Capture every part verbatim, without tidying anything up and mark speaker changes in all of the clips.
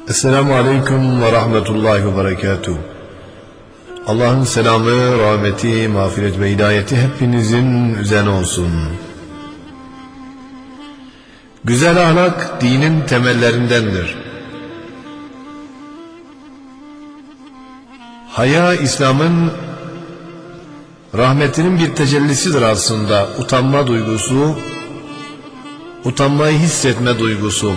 Speaker 1: Esselamu Aleyküm ve Rahmetullahi ve Berekatuhu. Allah'ın selamı, rahmeti, mağfiret ve hidayeti hepinizin üzerine olsun. Güzel ahlak dinin temellerindendir. Haya, İslam'ın rahmetinin bir tecellisidir aslında. Utanma duygusu, utanmayı hissetme duygusu.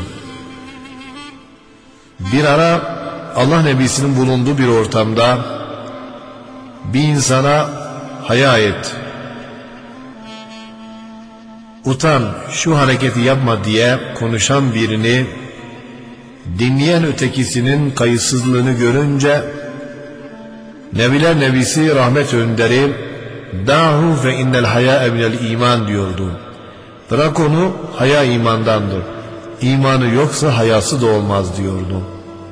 Speaker 1: Bir ara Allah Nebisi'nin bulunduğu bir ortamda bir insana haya et, utan, şu hareketi yapma diye konuşan birini dinleyen ötekisinin kayıtsızlığını görünce Nebiler Nebisi rahmet önderi dahu fe innel haya minel iman diyordu. Bırak onu, haya imandandır. İmanı yoksa hayası da olmaz diyordu.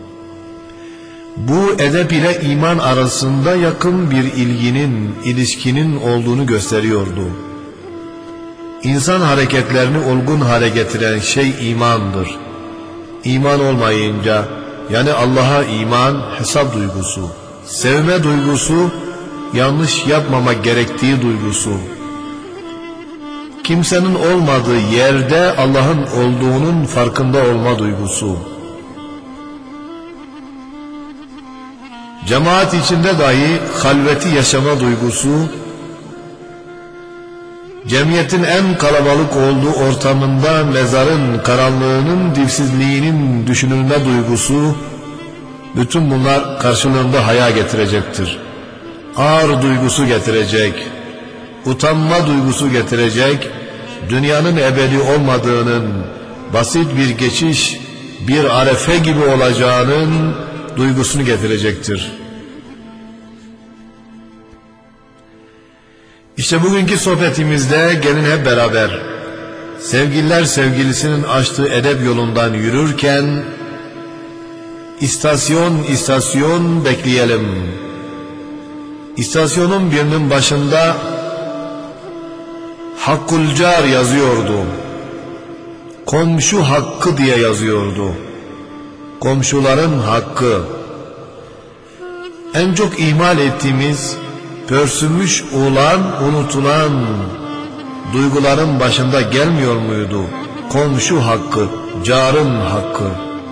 Speaker 1: Bu edep ile iman arasında yakın bir ilginin, ilişkinin olduğunu gösteriyordu. İnsan hareketlerini olgun hale getiren şey imandır. İman olmayınca, yani Allah'a iman, hesap duygusu, sevme duygusu, yanlış yapmamak gerektiği duygusu, kimsenin olmadığı yerde Allah'ın olduğunun farkında olma duygusu, cemaat içinde dahi halveti yaşama duygusu, cemiyetin en kalabalık olduğu ortamında mezarın karanlığının, dipsizliğinin düşünülme duygusu, bütün bunlar karşılığında haya getirecektir. Ağır duygusu getirecek, utanma duygusu getirecek, dünyanın ebedi olmadığının, basit bir geçiş, bir arefe gibi olacağının duygusunu getirecektir. İşte bugünkü sohbetimizde gelin hep beraber sevgililer sevgilisinin açtığı edep yolundan yürürken istasyon istasyon bekleyelim. İstasyonun birinin başında Hakkul Car yazıyordu. Komşu hakkı diye yazıyordu. Komşuların hakkı. En çok ihmal ettiğimiz, pörsümüş olan, unutulan duyguların başında gelmiyor muydu? Komşu hakkı, carın hakkı.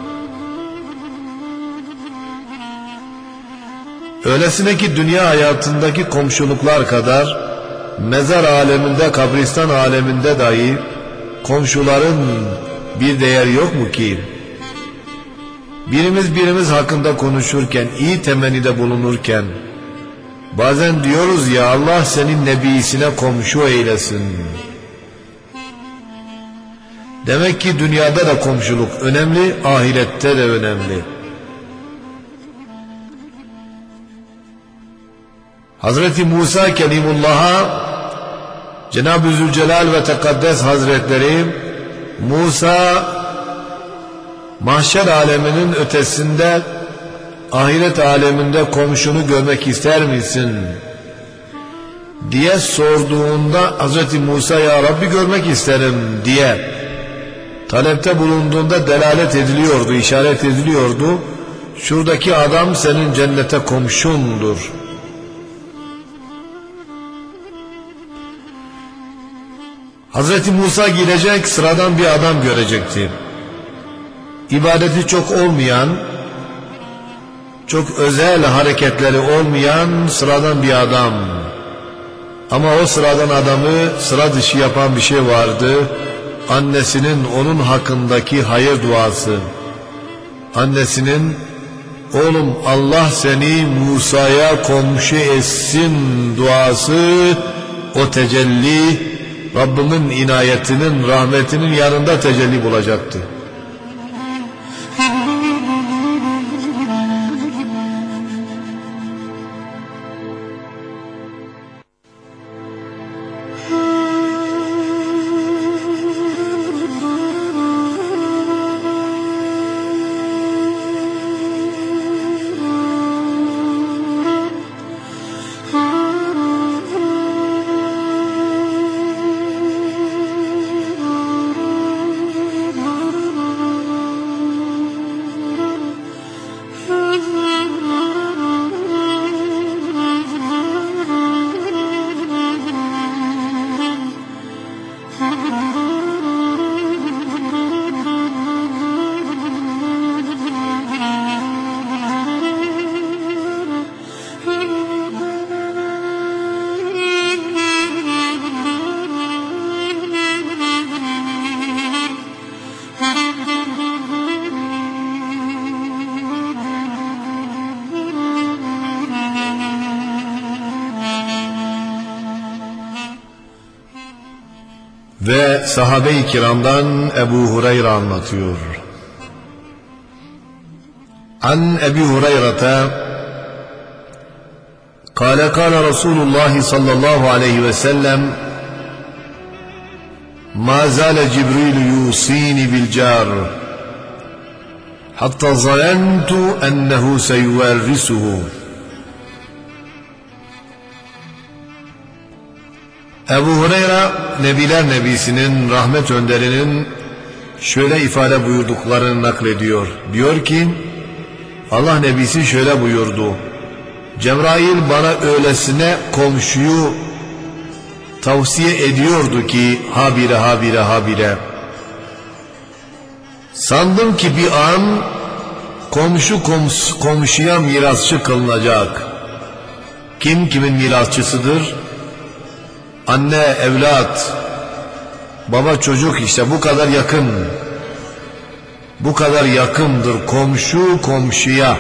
Speaker 1: Öylesine ki dünya hayatındaki komşuluklar kadar mezar aleminde, kabristan aleminde dahi komşuların bir değeri yok mu ki? Birimiz birimiz hakkında konuşurken, iyi temennide bulunurken bazen diyoruz ya, Allah senin nebisine komşu eylesin. Demek ki dünyada da komşuluk önemli, ahirette de önemli. Hazreti Musa Kelimullah'a Cenab-ı Zülcelal ve Tekaddes Hazretleri, Musa mahşer aleminin ötesinde, ahiret aleminde komşunu görmek ister misin diye sorduğunda Hazreti Musa, ya Rabbi görmek isterim diye talepte bulunduğunda delalet ediliyordu, işaret ediliyordu. Şuradaki adam senin cennete komşundur. Hazreti Musa gidecek, sıradan bir adam görecekti. İbadeti çok olmayan, çok özel hareketleri olmayan sıradan bir adam. Ama o sıradan adamı sıra dışı yapan bir şey vardı. Annesinin onun hakkındaki hayır duası. Annesinin, oğlum Allah seni Musa'ya komşu etsin duası, o tecelli Rabbimin inayetinin, rahmetinin yanında tecelli bulacaktı. Ve sahabe-i kiramdan Ebu Hureyre anlatıyor. An Ebu Hureyre'te قال قال رسول الله صلى الله عليه وسلم ما زال جبريل يوصيني بالجار حتى ظننت أنه سيورثه. Ebu Hureyre, Nebiler Nebisi'nin, rahmet önderinin şöyle ifade buyurduklarını naklediyor. Diyor ki, Allah Nebisi şöyle buyurdu: Cebrail bana öylesine komşuyu tavsiye ediyordu ki, habire habire habire. Sandım ki bir an komşu koms komşuya mirasçı kılınacak. Kim kimin mirasçısıdır? Anne, evlat, baba, çocuk, işte bu kadar yakın. Bu kadar yakındır komşu komşuya.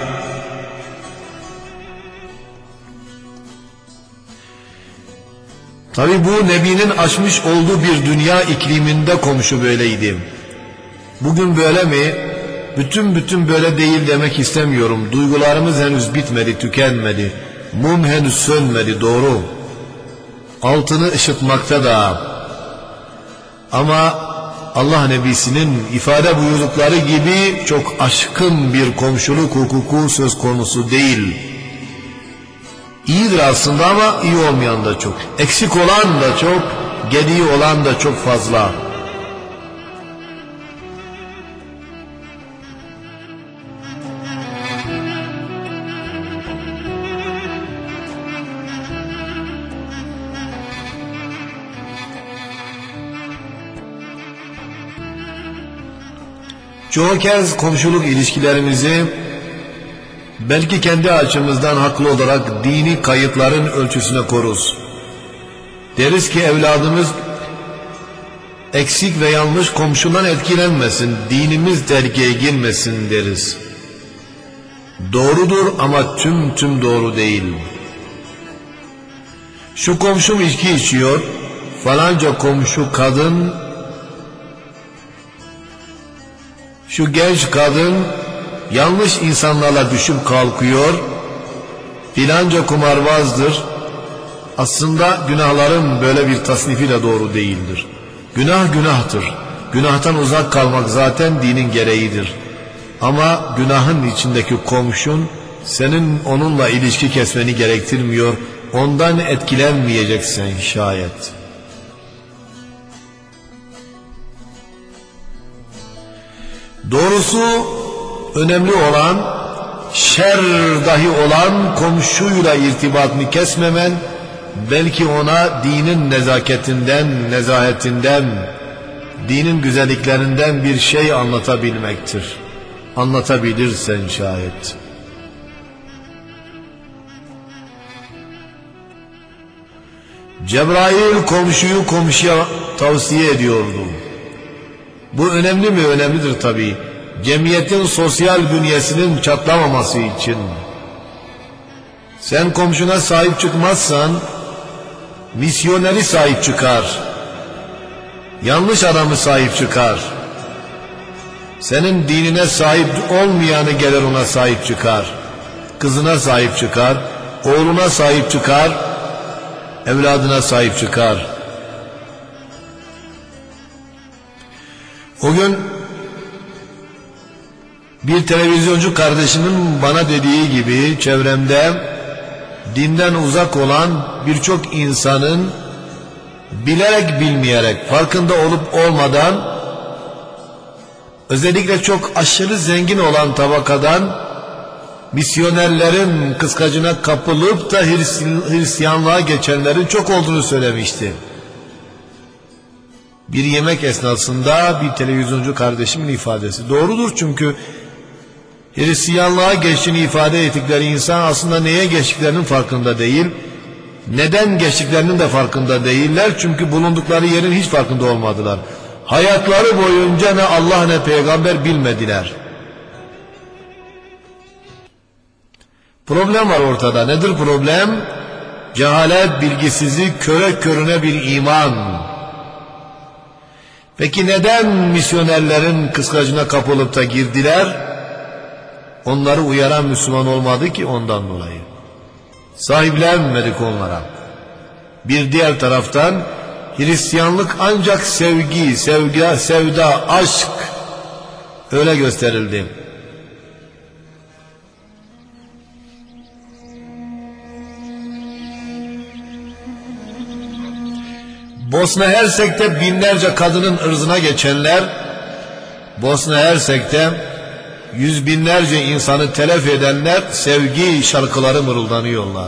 Speaker 1: Tabi bu Nebi'nin açmış olduğu bir dünya ikliminde komşu böyleydi. Bugün böyle mi? Bütün bütün böyle değil demek istemiyorum. Duygularımız henüz bitmedi, tükenmedi. Mum henüz sönmedi, doğru. Altını ışıtmakta da. Ama Allah Nebisi'nin ifade buyurdukları gibi çok aşkın bir komşuluk hukuku söz konusu değil. İyidir aslında ama iyi olmayan da çok. Eksik olan da çok, gediği olan da çok fazla. Çoğu kez komşuluk ilişkilerimizi belki kendi açımızdan haklı olarak dini kayıtların ölçüsüne koruz. Deriz ki evladımız eksik ve yanlış komşudan etkilenmesin, dinimiz tehlikeye girmesin deriz. Doğrudur ama tüm tüm doğru değil. Şu komşum içki içiyor, falanca komşu kadın, şu genç kadın yanlış insanlarla düşüp kalkıyor, filanca kumarbazdır. Aslında günahların böyle bir tasnifi de doğru değildir. Günah günahtır. Günahtan uzak kalmak zaten dinin gereğidir. Ama günahın içindeki komşun senin onunla ilişki kesmeni gerektirmiyor. Ondan etkilenmeyeceksin şayet. Doğrusu önemli olan, şer dahi olan komşuyla irtibatını kesmemen, belki ona dinin nezaketinden, nezahetinden, dinin güzelliklerinden bir şey anlatabilmektir. Anlatabilirsen şayet. Cebrail komşuyu komşuya tavsiye ediyordu. Bu önemli mi? Önemlidir tabii. Cemiyetin sosyal bünyesinin çatlamaması için. Sen komşuna sahip çıkmazsan misyoneri sahip çıkar. Yanlış adamı sahip çıkar. Senin dinine sahip olmayanı gelir ona sahip çıkar. Kızına sahip çıkar, oğluna sahip çıkar, evladına sahip çıkar. O gün bir televizyoncu kardeşimin bana dediği gibi çevremde dinden uzak olan birçok insanın bilerek bilmeyerek, farkında olup olmadan, özellikle çok aşırı zengin olan tabakadan misyonerlerin kıskacına kapılıp da Hristiyanlığa geçenlerin çok olduğunu söylemişti. Bir yemek esnasında bir televizyoncu kardeşimin ifadesi. Doğrudur, çünkü Hristiyanlığa geçtiğini ifade ettikleri insan aslında neye geçtiklerinin farkında değil. Neden geçtiklerinin de farkında değiller. Çünkü bulundukları yerin hiç farkında olmadılar. Hayatları boyunca ne Allah ne peygamber bilmediler. Problem var ortada. Nedir problem? Cehalet, bilgisizlik, köre körüne bir iman. Peki neden misyonerlerin kıskacına kapılıp da girdiler? Onları uyaran Müslüman olmadı ki ondan dolayı. Sahiplenmedik onlara. Bir diğer taraftan Hristiyanlık ancak sevgi, sevgi, sevda, aşk öyle gösterildi. Bosna Hersek'te binlerce kadının ırzına geçenler, Bosna Hersek'te yüz binlerce insanı telef edenler sevgi şarkıları mırıldanıyorlar.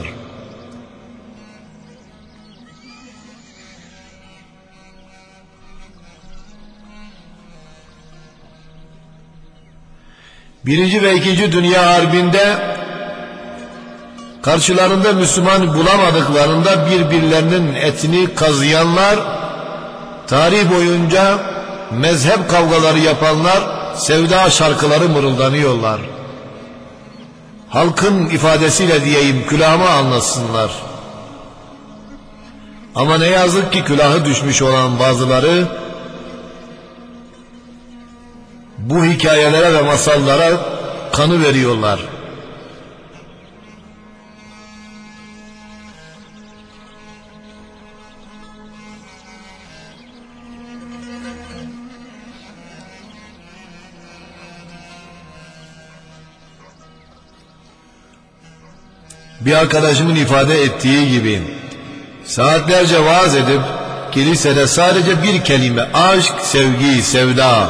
Speaker 1: Birinci ve ikinci Dünya Harbi'nde karşılarında Müslüman bulamadıklarında birbirlerinin etini kazıyanlar, tarih boyunca mezhep kavgaları yapanlar sevda şarkıları mırıldanıyorlar. Halkın ifadesiyle diyeyim, külahıma anlatsınlar. Ama ne yazık ki külahı düşmüş olan bazıları bu hikayelere ve masallara kanı veriyorlar. Bir arkadaşımın ifade ettiği gibi saatlerce vaaz edip kilisede sadece bir kelime aşk, sevgi, sevda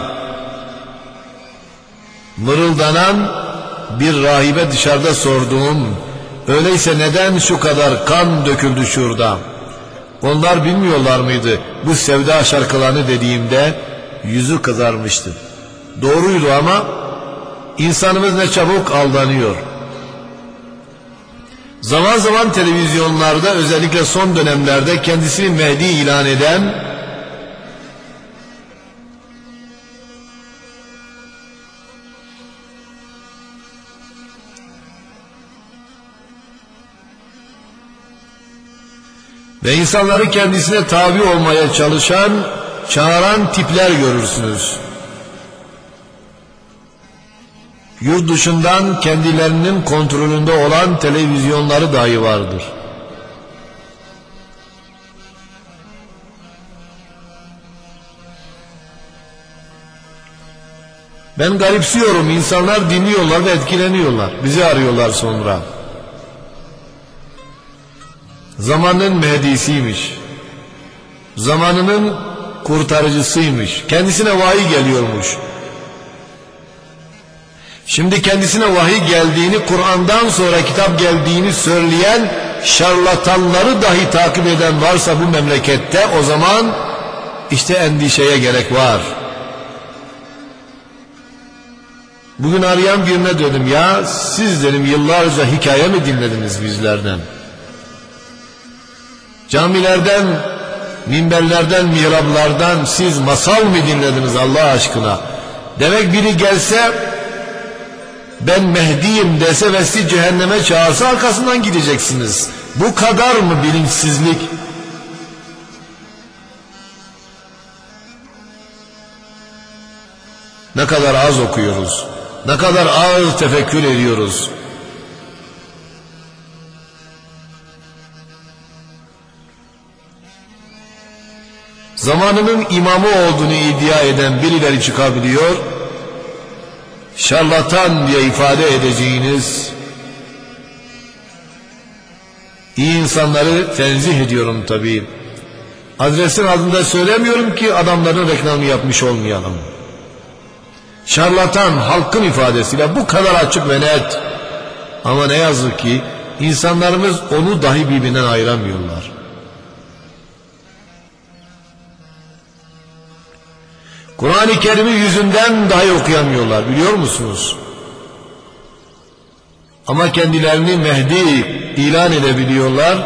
Speaker 1: mırıldanan bir rahibe dışarıda sorduğum, öyleyse neden şu kadar kan döküldü şurada? Onlar bilmiyorlar mıydı bu sevda şarkılarını dediğimde? Yüzü kızarmıştı. Doğruydu ama insanımız ne çabuk aldanıyor. Zaman zaman televizyonlarda, özellikle son dönemlerde kendisini Mehdi ilan eden ve insanları kendisine tabi olmaya çalışan, çağıran tipler görürsünüz. Yurt dışından kendilerinin kontrolünde olan televizyonları dahi vardır. Ben garipsiyorum, insanlar dinliyorlar ve etkileniyorlar. Bizi arıyorlar sonra. Zamanın Mehdi'siymiş. Zamanının kurtarıcısıymış. Kendisine vahiy geliyormuş. Şimdi kendisine vahiy geldiğini, Kur'an'dan sonra kitap geldiğini söyleyen şarlatanları dahi takip eden varsa bu memlekette, o zaman işte endişeye gerek var. Bugün arayan birine dedim, ya siz dedim yıllarca hikaye mi dinlediniz bizlerden? Camilerden, minberlerden, mihraplardan siz masal mı dinlediniz Allah aşkına? Demek biri gelse, ben Mehdi'yim dese ve sizi cehenneme çağırsa arkasından gideceksiniz. Bu kadar mı bilinçsizlik? Ne kadar az okuyoruz, ne kadar az tefekkür ediyoruz. Zamanının imamı olduğunu iddia eden birileri çıkabiliyor. Şarlatan diye ifade edeceğiniz iyi insanları tenzih ediyorum tabii. Adresin adında söylemiyorum ki adamların reklamını yapmış olmayalım. Şarlatan halkın ifadesiyle bu kadar açık ve net. Ama ne yazık ki insanlarımız onu dahi birbirinden ayıramıyorlar. Kur'an-ı Kerim'i yüzünden dahi okuyamıyorlar, biliyor musunuz? Ama kendilerini Mehdi ilan edebiliyorlar.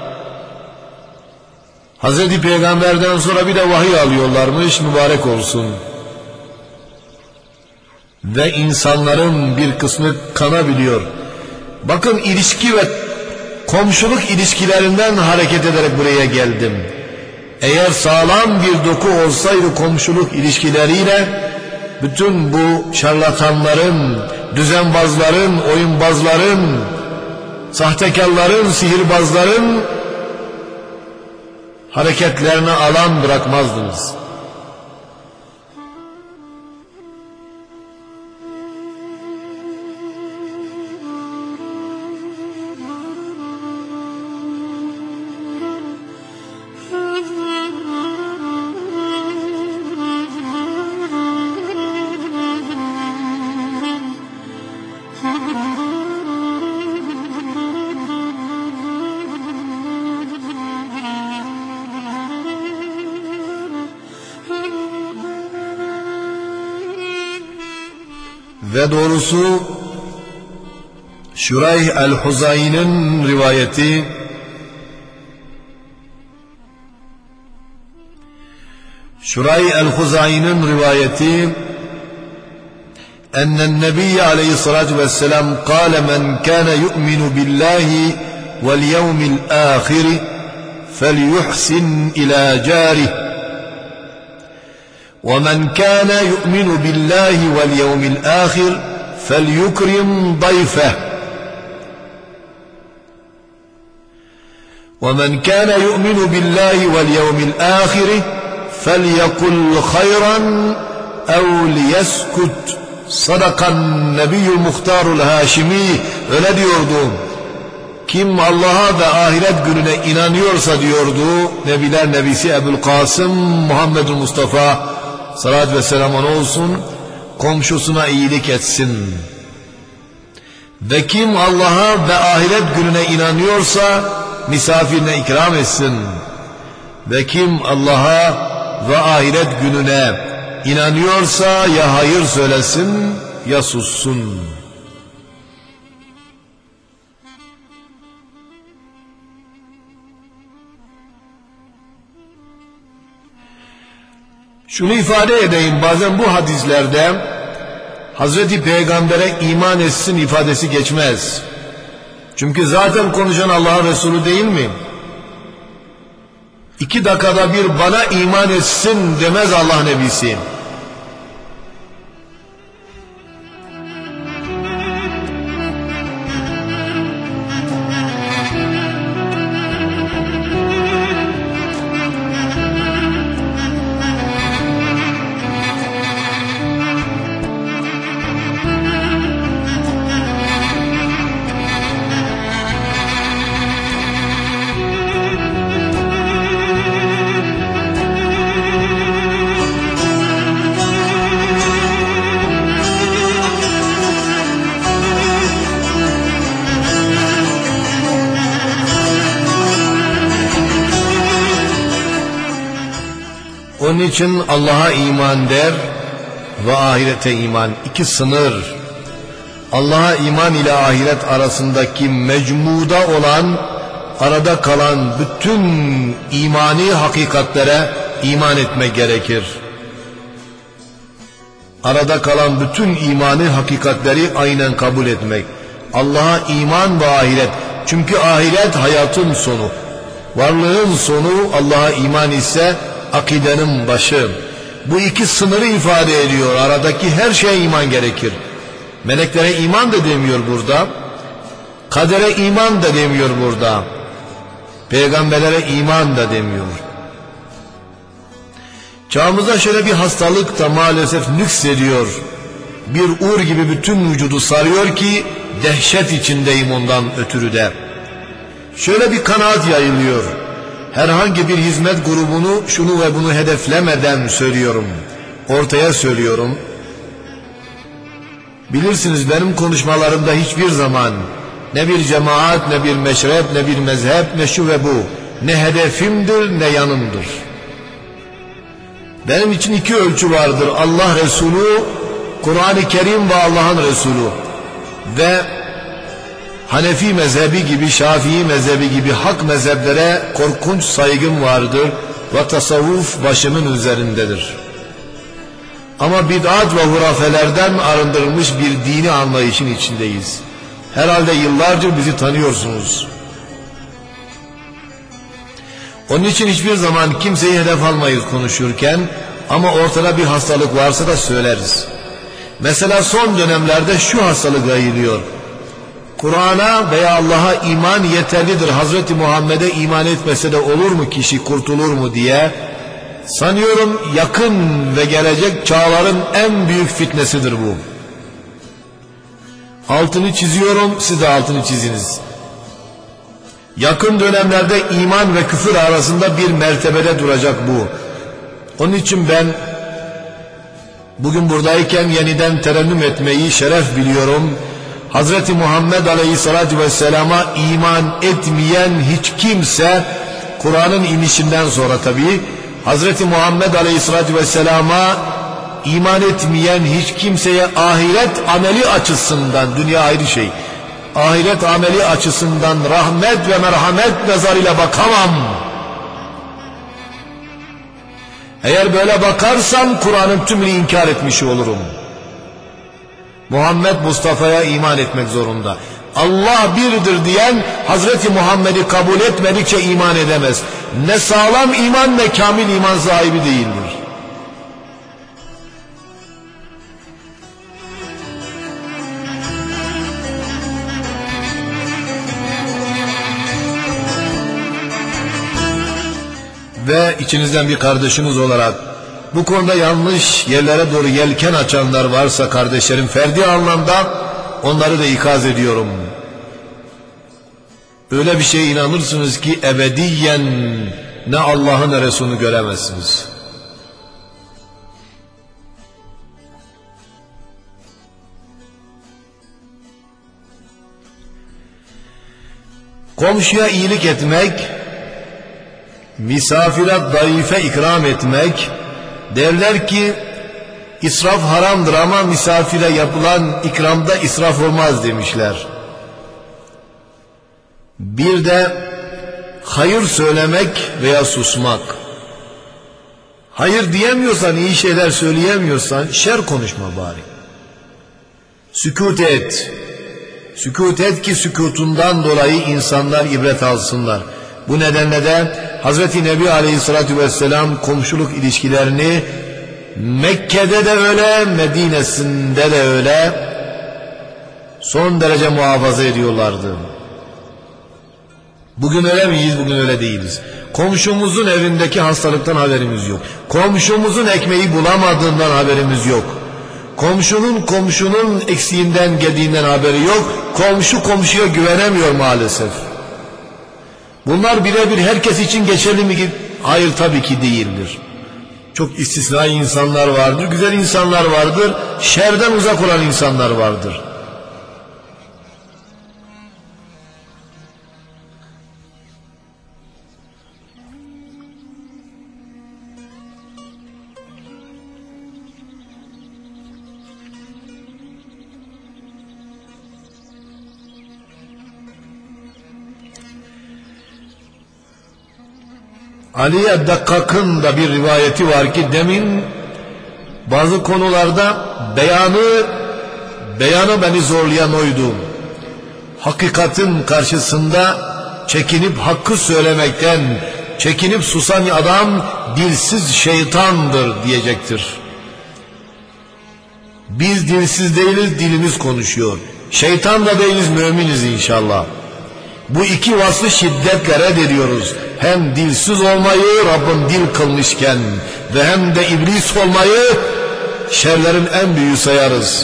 Speaker 1: Hazreti Peygamber'den sonra bir de vahiy alıyorlarmış, mübarek olsun. Ve insanların bir kısmı kanabiliyor. Bakın, ilişki ve komşuluk ilişkilerinden hareket ederek buraya geldim. Eğer sağlam bir doku olsaydı komşuluk ilişkileriyle bütün bu şarlatanların, düzenbazların, oyunbazların, sahtekarların, sihirbazların hareketlerine alan bırakmazdınız. Ve doğrusu Şurayh el-Huzay'nin rivayeti Şurayh el-Huzay'nin rivayeti ennen Nebiy aleyhissalatu vesselam kâle men kâne yu'minu billahi vel yevmil âkhiri felyuhsin ilâ cârih ومن كان يؤمن بالله واليوم الآخر فليكرم ضيفه ومن كان يؤمن بالله واليوم الآخر فليقل خيرا أو ليسكت صدق النبي المختار الهاشمي. Öyle diyordu. Kim Allah'a ve ahiret gününe inanıyorsa diyordu Nebiler Nebisi Ebu'l-Kasım Muhammed Mustafa salat ve selam ona olsun, komşusuna iyilik etsin. Ve kim Allah'a ve ahiret gününe inanıyorsa misafirine ikram etsin. Ve kim Allah'a ve ahiret gününe inanıyorsa ya hayır söylesin ya sussun. Şunu ifade edeyim, bazen bu hadislerde Hazreti Peygamber'e iman etsin ifadesi geçmez. Çünkü zaten konuşan Allah'ın Resulü değil mi? İki dakikada bir bana iman etsin demez Allah Nebisi. Onun için Allah'a iman der ve ahirete iman. İki sınır. Allah'a iman ile ahiret arasındaki mecmuda olan, arada kalan bütün imani hakikatlere iman etmek gerekir. Arada kalan bütün imani hakikatleri aynen kabul etmek. Allah'a iman ve ahiret. Çünkü ahiret hayatın sonu. Varlığın sonu Allah'a iman ise akidenin başı. Bu iki sınırı ifade ediyor. Aradaki her şeye iman gerekir. Meleklere iman da demiyor burada. Kadere iman da demiyor burada. Peygamberlere iman da demiyor. Çağımızda şöyle bir hastalık da maalesef nüksediyor. Bir ur gibi bütün vücudu sarıyor ki dehşet içindeyim ondan ötürü de. Şöyle bir kanaat yayılıyor. Herhangi bir hizmet grubunu şunu ve bunu hedeflemeden söylüyorum. Ortaya söylüyorum. Bilirsiniz benim konuşmalarımda hiçbir zaman ne bir cemaat, ne bir meşrep, ne bir mezhep, ne şu ve bu. Ne hedefimdir, ne yanımdır. Benim için iki ölçü vardır. Allah Resulü, Kur'an-ı Kerim ve Allah'ın Resulü. Ve Hanefi mezhebi gibi, Şafii mezhebi gibi hak mezheplere korkunç saygım vardır ve tasavvuf başımın üzerindedir. Ama bid'at ve hurafelerden arındırılmış bir dini anlayışın içindeyiz. Herhalde yıllarca bizi tanıyorsunuz. Onun için hiçbir zaman kimseyi hedef almayız konuşurken, ama ortada bir hastalık varsa da söyleriz. Mesela son dönemlerde şu hastalık yayılıyor. Kur'an'a veya Allah'a iman yeterlidir, Hazreti Muhammed'e iman etmese de olur mu, kişi kurtulur mu diye. Sanıyorum yakın ve gelecek çağların en büyük fitnesidir bu. Altını çiziyorum, siz de altını çiziniz. Yakın dönemlerde iman ve küfür arasında bir mertebede duracak bu. Onun için ben bugün buradayken yeniden terennüm etmeyi şeref biliyorum. Hazreti Muhammed Aleyhisselatü Vesselam'a iman etmeyen hiç kimse, Kur'an'ın inişinden sonra tabii, Hazreti Muhammed Aleyhisselatü Vesselam'a iman etmeyen hiç kimseye ahiret ameli açısından, dünya ayrı şey, ahiret ameli açısından rahmet ve merhamet nazarıyla bakamam. Eğer böyle bakarsam Kur'an'ın tümünü inkar etmiş olurum. Muhammed Mustafa'ya iman etmek zorunda. Allah birdir diyen Hazreti Muhammed'i kabul etmedikçe iman edemez. Ne sağlam iman ne kamil iman sahibi değildir. Ve içinizden bir kardeşiniz olarak bu konuda yanlış yerlere doğru yelken açanlar varsa kardeşlerim, ferdi anlamda onları da ikaz ediyorum. Öyle bir şeye inanırsınız ki ebediyen ne Allah'ı ne Resulünü göremezsiniz. Komşuya iyilik etmek, misafire daife ikram etmek, derler ki israf haramdır ama misafire yapılan ikramda israf olmaz demişler. Bir de hayır söylemek veya susmak. Hayır diyemiyorsan, iyi şeyler söyleyemiyorsan şer konuşma bari. Sükût et. Sükût et ki sükutundan dolayı insanlar ibret alsınlar. Bu nedenle de Hazreti Nebi Aleyhisselatü Vesselam komşuluk ilişkilerini Mekke'de de öyle, Medine'sinde de öyle son derece muhafaza ediyorlardı. Bugün öyle miyiz? Bugün öyle değiliz. Komşumuzun evindeki hastalıktan haberimiz yok. Komşumuzun ekmeği bulamadığından haberimiz yok. Komşunun komşunun eksiğinden gediğinden haberi yok. Komşu komşuya güvenemiyor maalesef. Bunlar birebir herkes için geçerli mi? Hayır, tabii ki değildir. Çok istisnai insanlar vardır, güzel insanlar vardır, şerden uzak olan insanlar vardır. Ali Eddakkak'ın da bir rivayeti var ki demin bazı konularda beyanı beyanı beni zorlayan oydu. Hakikatin karşısında çekinip hakkı söylemekten çekinip susan adam dilsiz şeytandır diyecektir. Biz dilsiz değiliz, dilimiz konuşuyor. Şeytan da değiliz, müminiz inşallah. Bu iki vasfı şiddetle reddediyoruz. Hem dilsiz olmayı Rabbim dil kılmışken ve hem de iblis olmayı şerlerin en büyüğü sayarız.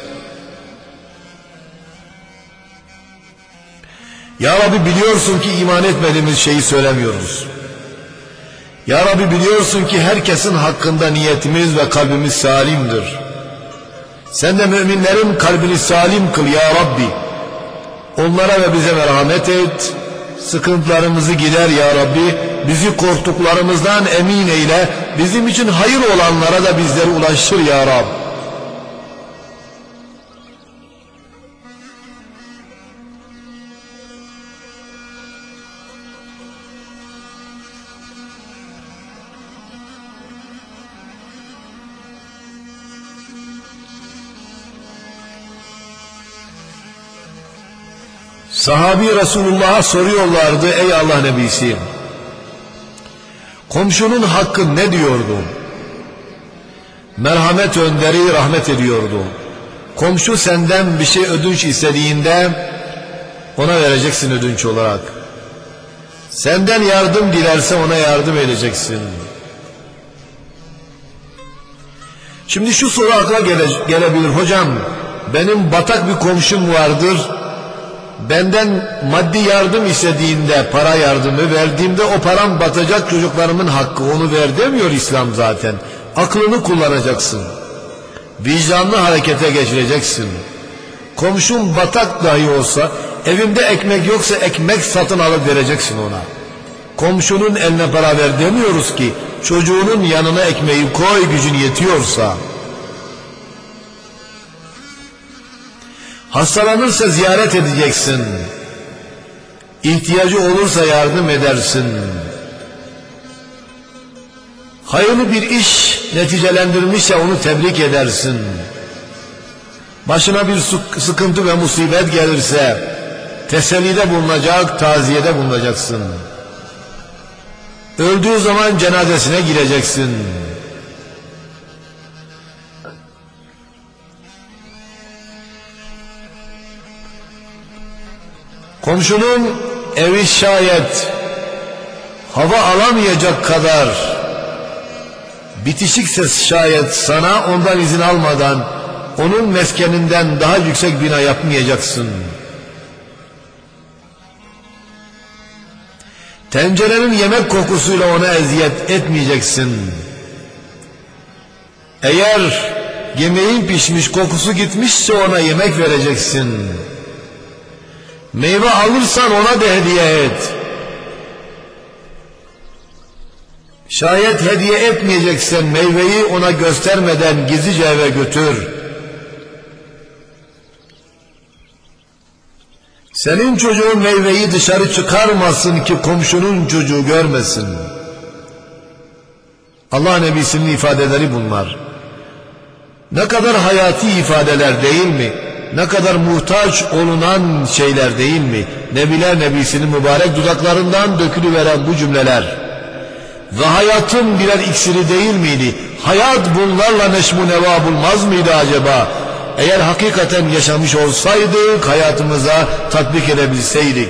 Speaker 1: Ya Rabbi, biliyorsun ki iman etmediğimiz şeyi söylemiyoruz. Ya Rabbi, biliyorsun ki herkesin hakkında niyetimiz ve kalbimiz salimdir. Sen de müminlerin kalbini salim kıl ya Rabbi. Onlara ve bize merhamet et. Sıkıntılarımızı gider ya Rabbi. Bizi korktuklarımızdan emin eyle. Bizim için hayır olanlara da bizleri ulaştır ya Rabbi. Sahabi Resulullah'a soruyorlardı, ey Allah Nebisi, Komşunun hakkı ne diyordu? Merhamet önderi rahmet ediyordu. Komşu senden bir şey ödünç istediğinde ona vereceksin ödünç olarak. Senden yardım dilerse ona yardım edeceksin. Şimdi şu soru akla gele, gelebilir. Hocam, benim batak bir komşum vardır. Benden maddi yardım istediğinde, para yardımı verdiğimde o param batacak, çocuklarımın hakkı, onu ver demiyor İslam zaten. Aklını kullanacaksın. Vicdanlı harekete geçireceksin. Komşun batak dahi olsa, evimde ekmek yoksa ekmek satın alıp vereceksin ona. Komşunun eline para ver demiyoruz ki, çocuğunun yanına ekmeği koy, gücün yetiyorsa. Hastalanırsa ziyaret edeceksin. İhtiyacı olursa yardım edersin. Hayırlı bir iş neticelendirmişse onu tebrik edersin. Başına bir sıkıntı ve musibet gelirse tesellide bulunacak, taziyede bulunacaksın. Öldüğü zaman cenazesine gireceksin. Komşunun evi şayet hava alamayacak kadar bitişikse şayet sana ondan izin almadan onun meskeninden daha yüksek bina yapmayacaksın. Tencerenin yemek kokusuyla ona eziyet etmeyeceksin. Eğer yemeğin pişmiş, kokusu gitmişse ona yemek vereceksin. Meyve alırsan ona da hediye et. Şayet hediye etmeyeceksen meyveyi ona göstermeden gizlice eve götür. Senin çocuğun meyveyi dışarı çıkarmasın ki komşunun çocuğu görmesin. Allah Nebisi'nin ifadeleri bunlar. Ne kadar hayati ifadeler değil mi? Ne kadar muhtaç olunan şeyler değil mi? Nebiler Nebisi'nin mübarek dudaklarından dökülüveren bu cümleler. Ve hayatın birer iksiri değil miydi? Hayat bunlarla neşmu neva bulmaz mıydı acaba? Eğer hakikaten yaşamış olsaydık, hayatımıza tatbik edebilseydik.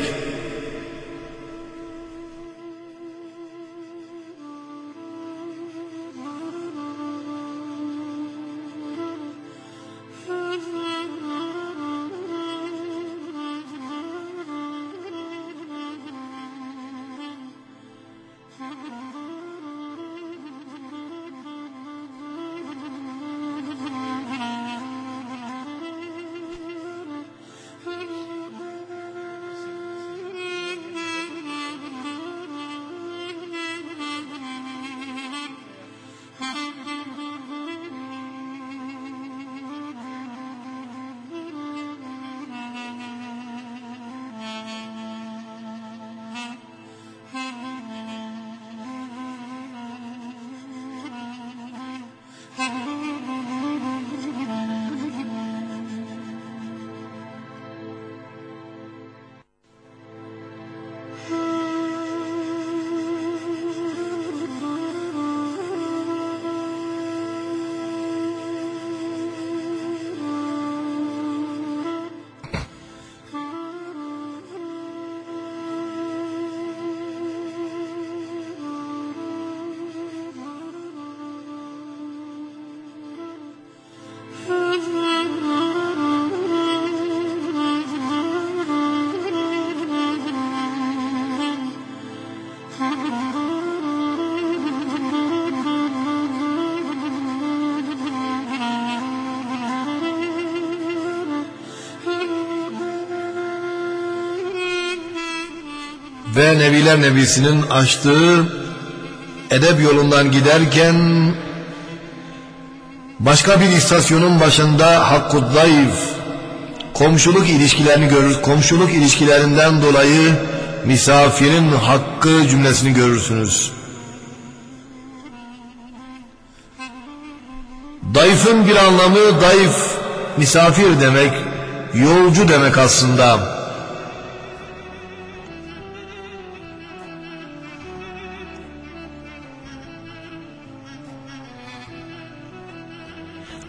Speaker 1: Ve Nebiler Nebisi'nin açtığı edep yolundan giderken başka bir istasyonun başında Hakkud Zayıf komşuluk ilişkilerini görürüz. Komşuluk ilişkilerinden dolayı misafirin hakkı cümlesini görürsünüz. Dayıfın bir anlamı, dayıf misafir demek, yolcu demek aslında.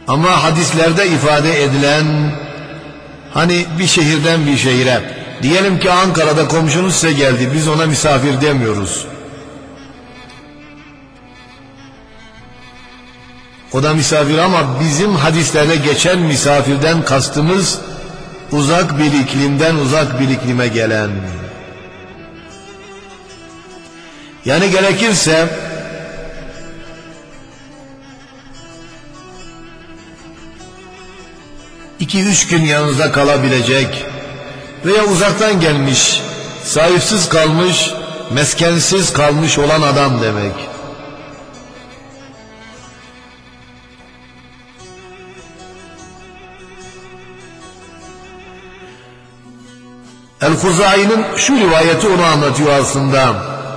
Speaker 1: Ama hadislerde ifade edilen, hani bir şehirden bir şehire, diyelim ki Ankara'da komşunuz size geldi, biz ona misafir demiyoruz. O da misafir ama bizim hadislerde geçen misafirden kastımız uzak bir iklimden uzak bir iklime gelen. Yani gerekirse iki üç gün yanınızda kalabilecek veya uzaktan gelmiş, sahipsiz kalmış, meskensiz kalmış olan adam demek. El-Huzai'nin şu rivayeti onu anlatıyor aslında.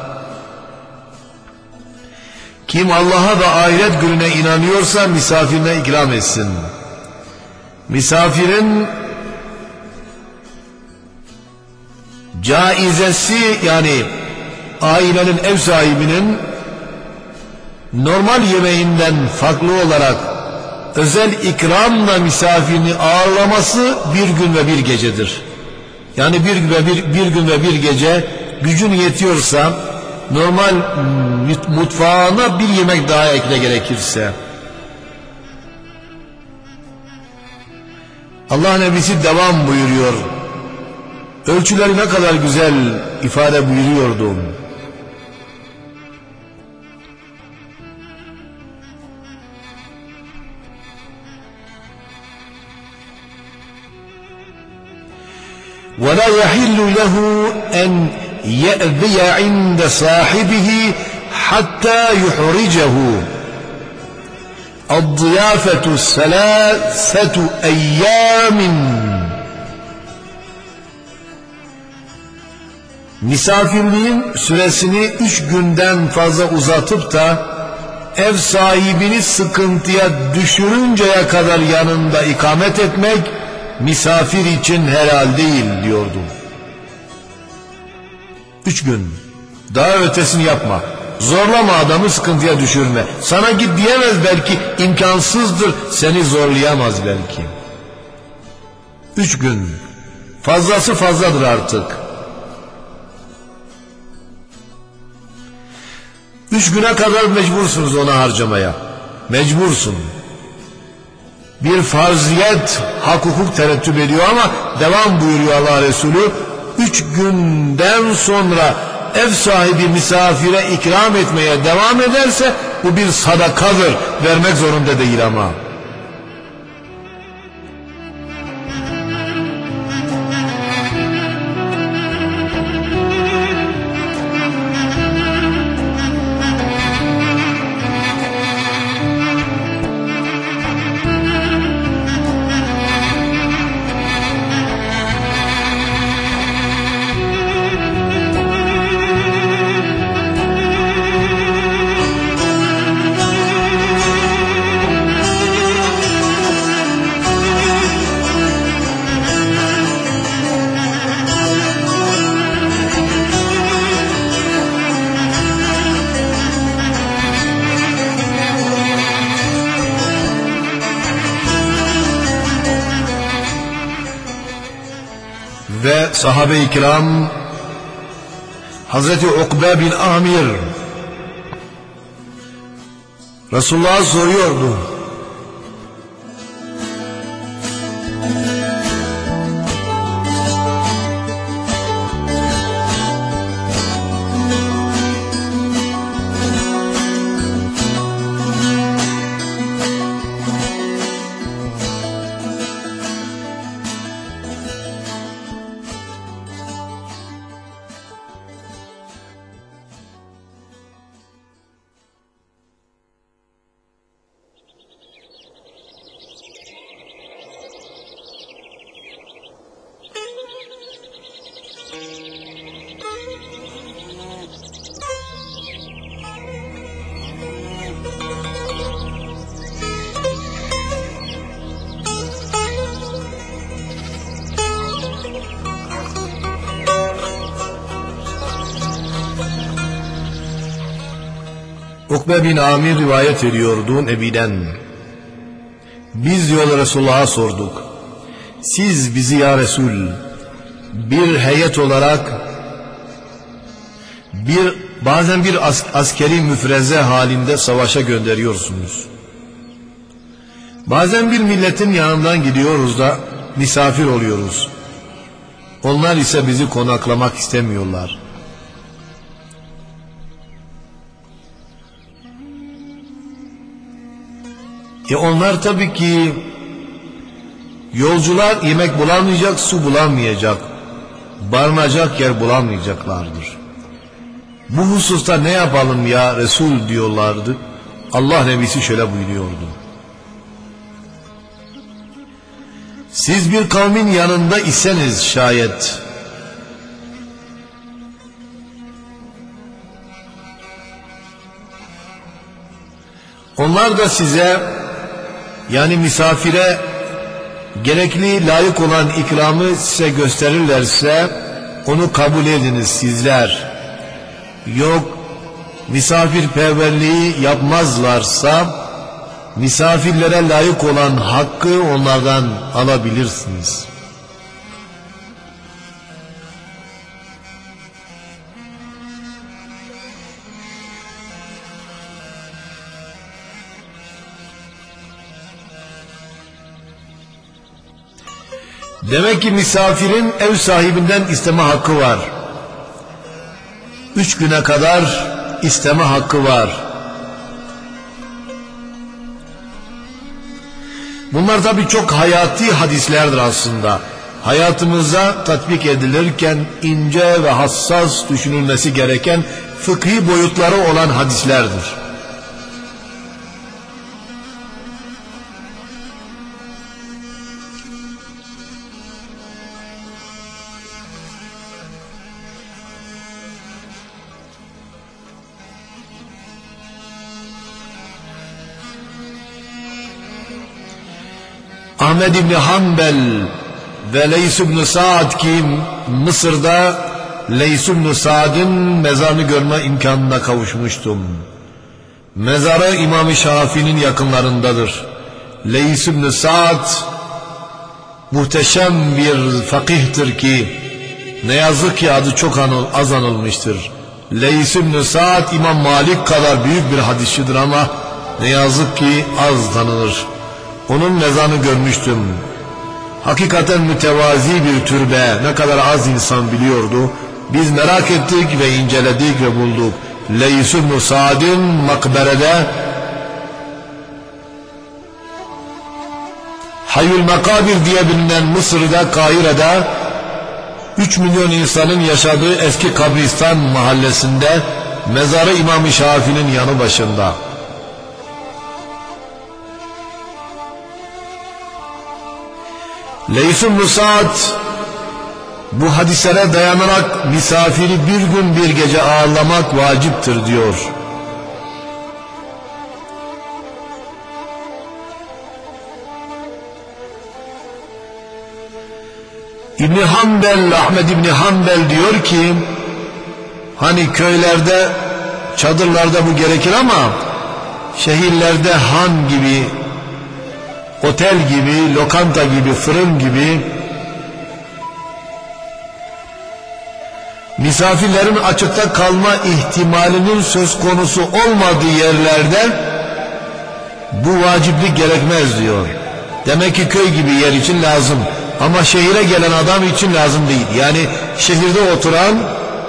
Speaker 1: Kim Allah'a ve ahiret gününe inanıyorsa misafirine ikram etsin. Misafirin caizesi, yani ailenin, ev sahibinin normal yemeğinden farklı olarak özel ikramla misafirini ağırlaması bir gün ve bir gecedir. Yani bir gün ve bir, bir gün ve bir gece gücün yetiyorsa normal mutfağına bir yemek daha ekle gerekirse. Allah Nebisi devam buyuruyor. Ölçüleri ne kadar güzel ifade buyuruyordu. وَلَا يَحِلُّ لَهُ أَنْ يَأْذِيَ عِنْدَ صَاحِبِهِ حَتَّى يُحْرِجَهُ الضِّيَافَةُ ثَلَاثَةُ أَيَّامٍ. Misafirliğin süresini üç günden fazla uzatıp da ev sahibini sıkıntıya düşürünceye kadar yanında ikamet etmek misafir için helal değil diyordu. Üç gün. Daha ötesini yapma. Zorlama adamı, sıkıntıya düşürme. Sana git diyemez belki, imkansızdır, seni zorlayamaz belki. Üç gün. Fazlası fazladır artık. Üç güne kadar mecbursunuz ona harcamaya. Mecbursun. Bir farziyet, hak hukuk terettüp ediyor ama devam buyuruyor Allah Resulü. Üç günden sonra ev sahibi misafire ikram etmeye devam ederse bu bir sadakadır. Vermek zorunda değil ama. Ve sahabe-i kiram Hazreti Ukbe bin Amir Resulullah'a soruyordu. Ukbe bin Amir rivayet ediyordu Nebi'den. Biz diyor Resulullah'a sorduk. Siz bizi ya Resul bir heyet olarak bir bazen bir as askeri müfreze halinde savaşa gönderiyorsunuz. Bazen bir milletin yanından gidiyoruz da misafir oluyoruz. Onlar ise bizi konaklamak istemiyorlar. E onlar tabii ki yolcular yemek bulamayacak, su bulamayacak, barınacak yer bulamayacaklardır. Bu hususta ne yapalım ya Resul diyorlardı. Allah Nebisi şöyle buyuruyordu. Siz bir kavmin yanında iseniz şayet onlar da size yani misafire gerekli layık olan ikramı size gösterirlerse onu kabul ediniz sizler. Yok misafirperverliği yapmazlarsa misafirlere layık olan hakkı onlardan alabilirsiniz. Demek ki misafirin ev sahibinden isteme hakkı var. Üç güne kadar isteme hakkı var. Bunlar tabii çok hayati hadislerdir aslında. Hayatımıza tatbik edilirken ince ve hassas düşünülmesi gereken fıkhi boyutları olan hadislerdir. Ahmed İbni Hanbel ve Leys İbni Sa'd ki Mısır'da Leys İbni Sa'd'ın mezarını görme imkanına kavuşmuştum. Mezarı İmam-ı Şafii'nin yakınlarındadır. Leys İbni Sa'd muhteşem bir fakihtir ki ne yazık ki adı çok anıl, az anılmıştır. Leys İbni Sa'd İmam Malik kadar büyük bir hadisçidir ama ne yazık ki az tanınır. Onun mezarını görmüştüm. Hakikaten mütevazi bir türbe, ne kadar az insan biliyordu. Biz merak ettik ve inceledik ve bulduk. Leys İbni Sa'd'ın makberede Hayyül Mekabir diye bilinen Mısır'da, Kahire'de üç milyon insanın yaşadığı eski kabristan mahallesinde mezarı İmam-ı Şafii'nin yanı başında. Leys İbni Sa'd bu hadislere dayanarak misafiri bir gün bir gece ağırlamak vaciptir diyor. İbni Hanbel, Ahmed İbni Hanbel diyor ki hani köylerde çadırlarda bu gerekir ama şehirlerde han gibi, otel gibi, lokanta gibi, fırın gibi misafirlerin açıkta kalma ihtimalinin söz konusu olmadığı yerlerde bu vaciplik gerekmez diyor. Demek ki köy gibi yer için lazım ama şehire gelen adam için lazım değil. Yani şehirde oturan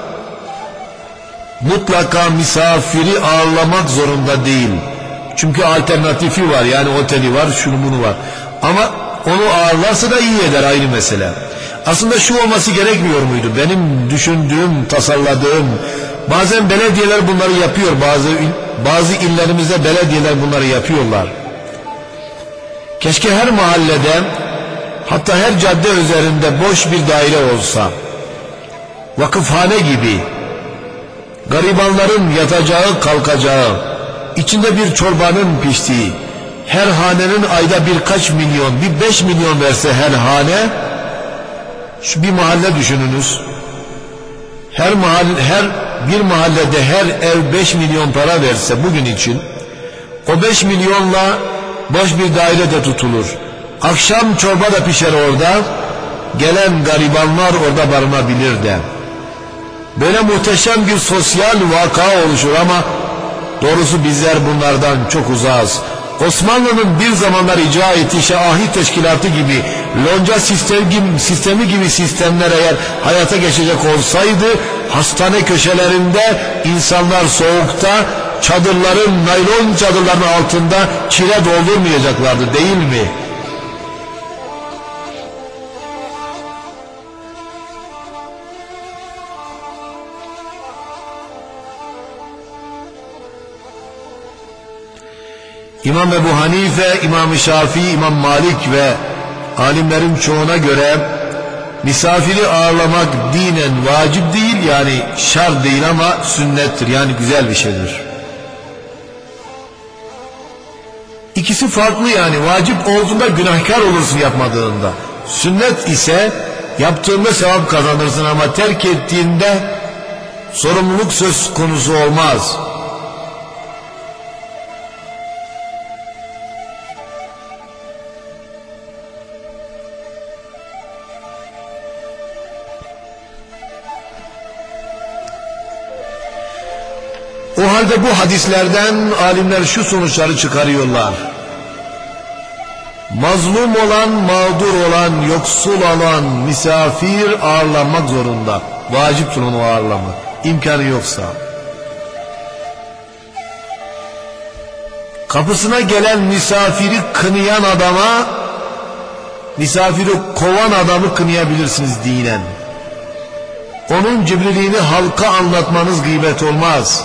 Speaker 1: mutlaka misafiri ağırlamak zorunda değil. Çünkü alternatifi var, yani oteli var, şunu bunu var. Ama onu ağırlarsa da iyi eder, ayrı mesele. Aslında şu olması gerekmiyor muydu? Benim düşündüğüm, tasarladığım, bazen belediyeler bunları yapıyor, bazı bazı illerimizde belediyeler bunları yapıyorlar. Keşke her mahallede, hatta her cadde üzerinde boş bir daire olsa, vakıfhane gibi, garibanların yatacağı, kalkacağı, İçinde bir çorbanın piştiği, her hanenin ayda birkaç milyon, bir beş milyon verse her hane, şu bir mahalle düşününüz. Her mahalle, her bir mahallede her ev beş milyon para verse bugün için, o beş milyonla boş bir daire de tutulur. Akşam çorba da pişer orada, gelen garibanlar orada barınabilir de. Böyle muhteşem bir sosyal vaka oluşur ama doğrusu bizler bunlardan çok uzağız. Osmanlı'nın bir zamanlar icra ettiği şahi teşkilatı gibi, lonca sistemi gibi, sistemi gibi sistemler eğer hayata geçecek olsaydı, hastane köşelerinde insanlar soğukta çadırların, naylon çadırların altında çile doldurmayacaklardı, değil mi? İmam Ebu Hanife, İmam Şafii, İmam Malik ve alimlerin çoğuna göre misafiri ağırlamak dinen vacip değil, yani şart değil ama sünnettir, yani güzel bir şeydir. İkisi farklı, yani vacip olduğunda günahkar olursun yapmadığında. Sünnet ise yaptığında sevap kazanırsın ama terk ettiğinde sorumluluk söz konusu olmaz. O halde bu hadislerden alimler şu sonuçları çıkarıyorlar. Mazlum olan, mağdur olan, yoksul olan misafir ağırlanmak zorunda. Vaciptir onu ağırlamak. İmkanı yoksa. Kapısına gelen misafiri kınayan adama, misafiri kovan adamı kınayabilirsiniz dinen. Onun cimriliğini halka anlatmanız gıybet olmaz.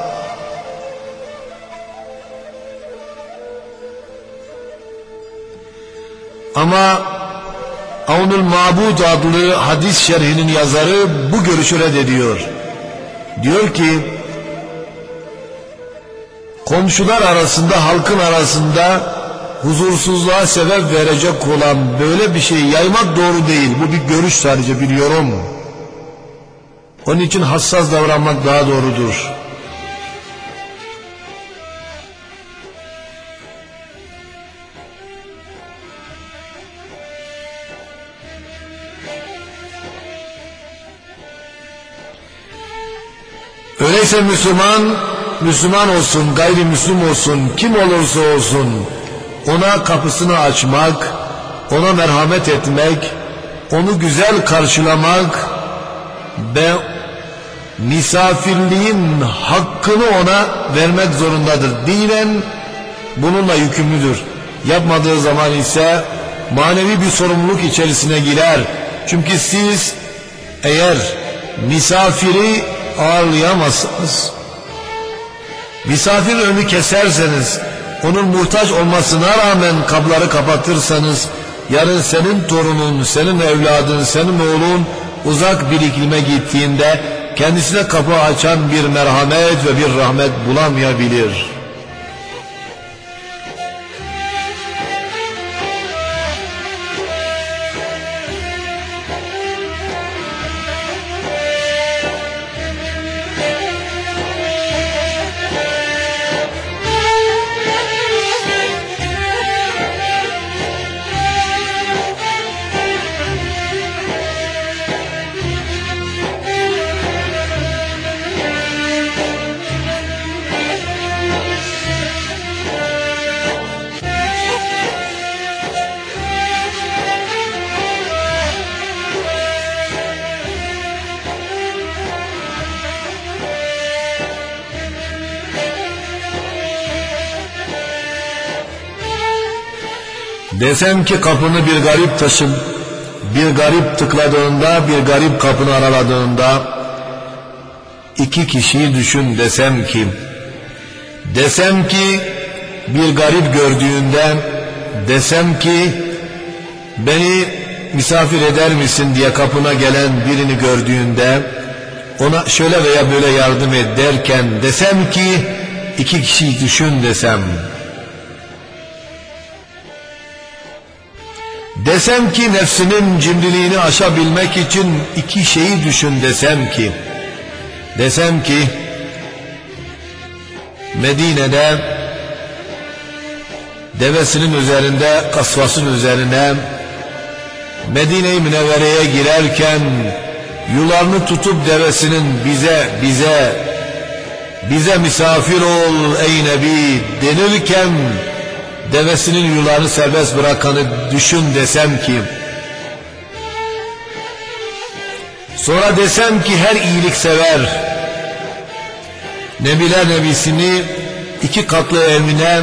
Speaker 1: Ama Avnul Mabud adlı hadis şerhinin yazarı bu görüşü reddediyor. Diyor ki, komşular arasında, halkın arasında huzursuzluğa sebep verecek olan böyle bir şeyi yaymak doğru değil. Bu bir görüş, sadece bir yorum. Onun için hassas davranmak daha doğrudur. Öyleyse Müslüman, Müslüman olsun, gayrimüslim olsun, kim olursa olsun, ona kapısını açmak, ona merhamet etmek, onu güzel karşılamak ve misafirliğin hakkını ona vermek zorundadır. Dinen bununla yükümlüdür. Yapmadığı zaman ise manevi bir sorumluluk içerisine girer. Çünkü siz eğer misafiri ağırlayamazsınız, misafirin önünü keserseniz, onun muhtaç olmasına rağmen kapıları kapatırsanız, yarın senin torunun, senin evladın, senin oğlun uzak bir iklime gittiğinde kendisine kapı açan bir merhamet ve bir rahmet bulamayabilir. Desem ki kapını bir garip taşın, bir garip tıkladığında, bir garip kapını araladığında, iki kişiyi düşün desem ki, desem ki bir garip gördüğünde, desem ki beni misafir eder misin diye kapına gelen birini gördüğünde, ona şöyle veya böyle yardım et derken, desem ki iki kişiyi düşün desem, desem ki nefsinin cimriliğini aşabilmek için iki şeyi düşün desem ki, desem ki Medine'de devesinin üzerinde, kasvasının üzerine Medine-i Münevvere'ye girerken yularını tutup devesinin bize bize bize misafir ol ey Nebi denirken devesinin yularını serbest bırakanı düşün desem ki, sonra desem ki her iyilik sever Nebiler Nebisini iki katlı evine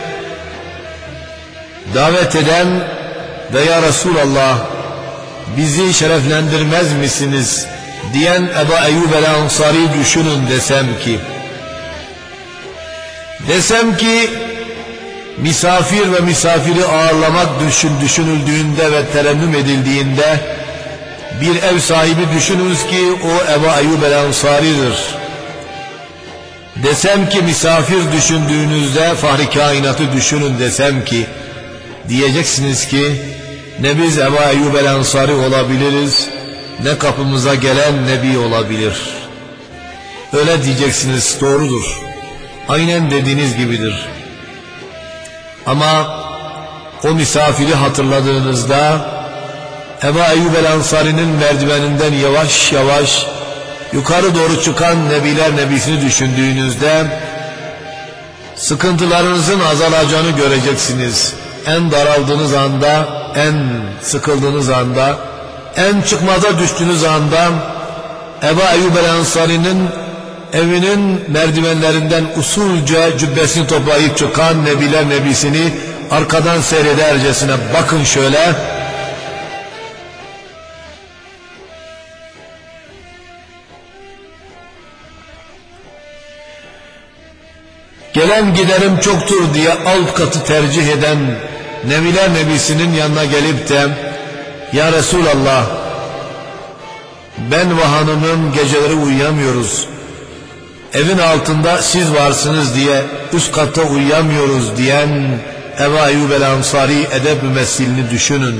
Speaker 1: davet eden ve ya Resulallah bizi şereflendirmez misiniz diyen Ebu Eyyub el-Ansari düşünün desem ki, desem ki misafir ve misafiri ağırlamak düşün, düşünüldüğünde ve terennüm edildiğinde bir ev sahibi düşününüz ki o Ebu Eyyub el-Ansari'dir. Desem ki misafir düşündüğünüzde Fahri Kainat'ı düşünün desem ki, diyeceksiniz ki ne biz Ebu Eyyub el-Ansari olabiliriz, ne kapımıza gelen Nebi olabilir. Öyle diyeceksiniz, doğrudur. Aynen dediğiniz gibidir. Ama o misafiri hatırladığınızda Ebu Eyyub el-Ansari'nin merdiveninden yavaş yavaş yukarı doğru çıkan Nebiler Nebisini düşündüğünüzde sıkıntılarınızın azalacağını göreceksiniz. En daraldığınız anda, en sıkıldığınız anda, en çıkmaza düştüğünüz anda Ebu Eyyub el-Ansari'nin evinin merdivenlerinden usulca cübbesini toplayıp çıkan Nebiler Nebisini arkadan seyredercesine bakın şöyle. Gelen giderim çoktur diye alt katı tercih eden Nebiler Nebisinin yanına gelip de ya Resulallah ben ve hanımım geceleri uyuyamıyoruz, evin altında siz varsınız diye üst katta uyuyamıyoruz diyen Ebu Eyyub el-Ansari edeb mümessilini düşünün.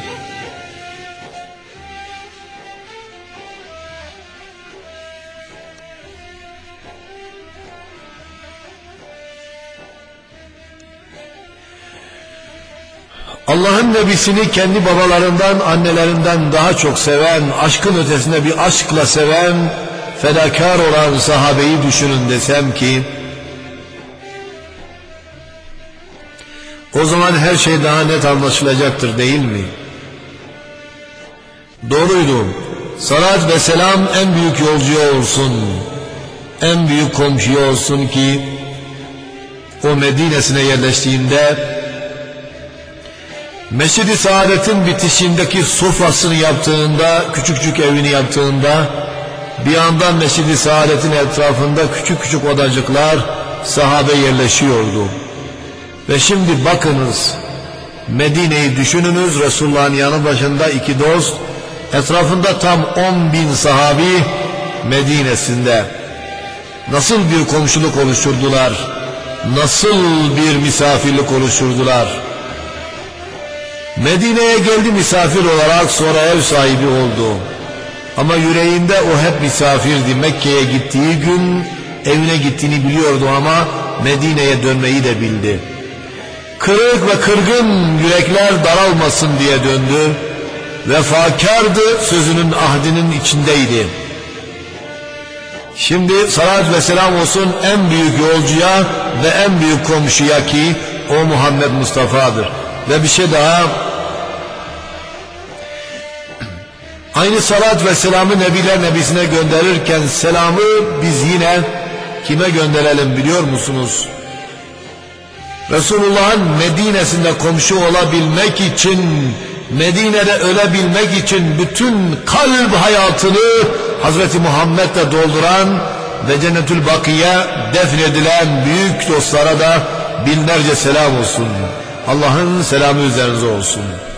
Speaker 1: Allah'ın Nebisini kendi babalarından, annelerinden daha çok seven, aşkın ötesinde bir aşkla seven, fedakar olan sahabeyi düşünün desem ki, o zaman her şey daha net anlaşılacaktır değil mi? Doğruydu. Salat ve selam en büyük yolcuya olsun, en büyük komşuya olsun ki, o Medine'sine yerleştiğinde, Mescid-i Saadet'in bitişindeki sofrasını yaptığında, küçükçük evini yaptığında, bir yandan Mescid-i Saadet'in etrafında küçük küçük odacıklar sahabe yerleşiyordu. Ve şimdi bakınız, Medine'yi düşününüz, Resulullah'ın yanı başında iki dost, etrafında tam on bin sahabi Medine'sinde. Nasıl bir komşuluk oluşturdular, nasıl bir misafirlik oluşturdular. Medine'ye geldi misafir olarak, sonra ev sahibi oldu. Ama yüreğinde o hep misafirdi. Mekke'ye gittiği gün evine gittiğini biliyordu ama Medine'ye dönmeyi de bildi. Kırık ve kırgın yürekler daralmasın diye döndü. Vefakardı, sözünün ahdinin içindeydi. Şimdi salat ve selam olsun en büyük yolcuya ve en büyük komşuya ki o Muhammed Mustafa'dır. Ve bir şey daha, aynı salat ve selamı Nebiler Nebisine gönderirken selamı biz yine kime gönderelim biliyor musunuz? Resulullah'ın Medine'sinde komşu olabilmek için, Medine'de ölebilmek için bütün kalp hayatını Hazreti Muhammed'le dolduran ve Cennetül Bakiye defnedilen büyük dostlara da binlerce selam olsun. Allah'ın selamı üzerinize olsun.